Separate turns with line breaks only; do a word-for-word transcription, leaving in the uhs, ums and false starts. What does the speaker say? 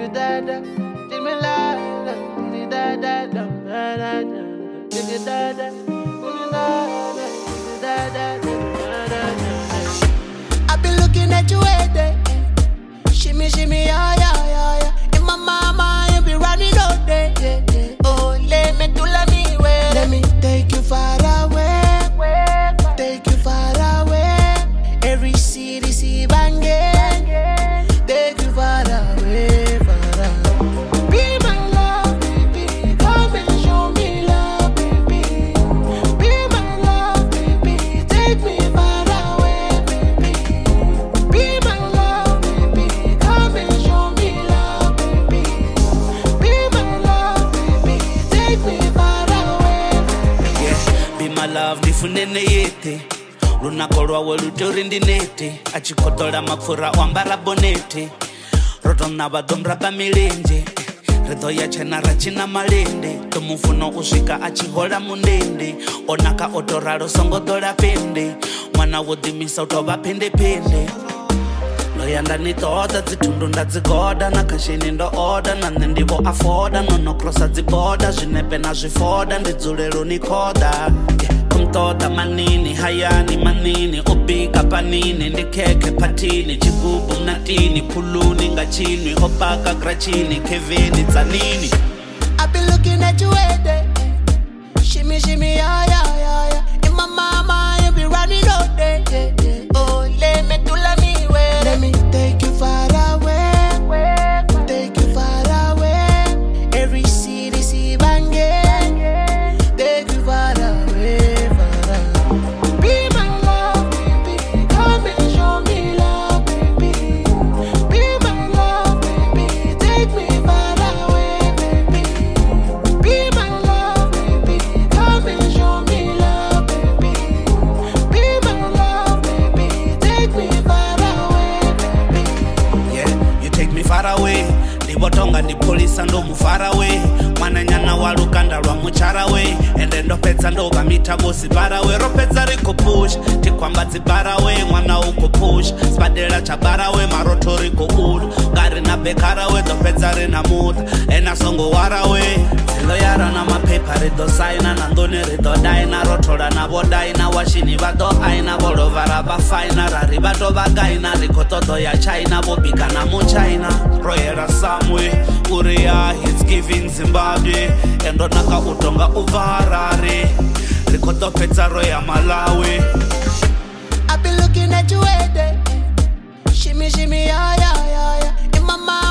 da da, give me la la, da da da, da da da, give da da, da da da.
I've been looking at you every day. Shimmy, shimmy, yeah, yeah, yeah, yeah. In my mama, you be running all day. Yeah, yeah. Oh, let me do let me way. Let me take you far away. Take you far away. Every city, see banging. Take you far away, far away. Be my love, baby. Come and show me love, baby. Be my love, baby. Take me far away, baby. Be my love, baby. Come and show me love, baby. Be my love, baby. Take me far away, baby.
Yeah, be my love, ndifunene yete. Lunako lwawe lutori ndinete. Achikotola mapfura wambara bonete. Rotona badomraba milenje. Redo ya chena rachina malende. Tumufuno ushika achihola mundende. Onaka otoraro songo dola pende. Mwana wodimisa utoba pende pende. Loyanda nitoda zitundu ndadzigoda. Nakashini ndo oda na nendivo afoda. Nono krosa dziboda. Zvinepe na zvifoda. Ndidzulelo nikoda. Yeah. Kumtoda manini, hayani manini. Ubika panini, ndikeke patini. Chigubu mnatini, kuluni ngachini. Opaka grachini, kevini zanini.
I've been looking at you every day. Shimmy, shimmy, yeah, yeah, yeah, yeah. In my mama, you be running all day. Yeah, yeah. Oh, let me do let me way. Let me take you far away. Take you far away. Every city, see banging. Take you far away, far away. Be my love, baby. Come and show me love, baby. Be my love, baby. Take me far away, baby. Be my love, baby. Come and show me love, baby. Be my love, baby. Take me far away, baby.
Yeah, you take me far away. Ndibotonga ndipolisa ndo mu far away. Mwana nyana walukanda lwa muchara we. Ende ndopedza ndoba mitabosi bara we. Ropedza riko push, tikwamba dzibara we. Mwana uko push, spadela cha bara we. Maroto riko ulu, gari na bekara we. Dopedza rina muta, ena songo wara we. Zilo yara na mapepa rido saina. Nandone rido daina, rotola na bodaina. Washini vado aina, bolo vara bafaina. Rari vado vagaina, riko toto ya China. Bobika na mu China, royera samwe. Urea, it's giving Zimbabwe. Endo naka utonga uvarare. Riko topedza roya Malawi.
I've been looking at you every day. Shimmy, shimmy, yeah, yeah, yeah, yeah. In my mind.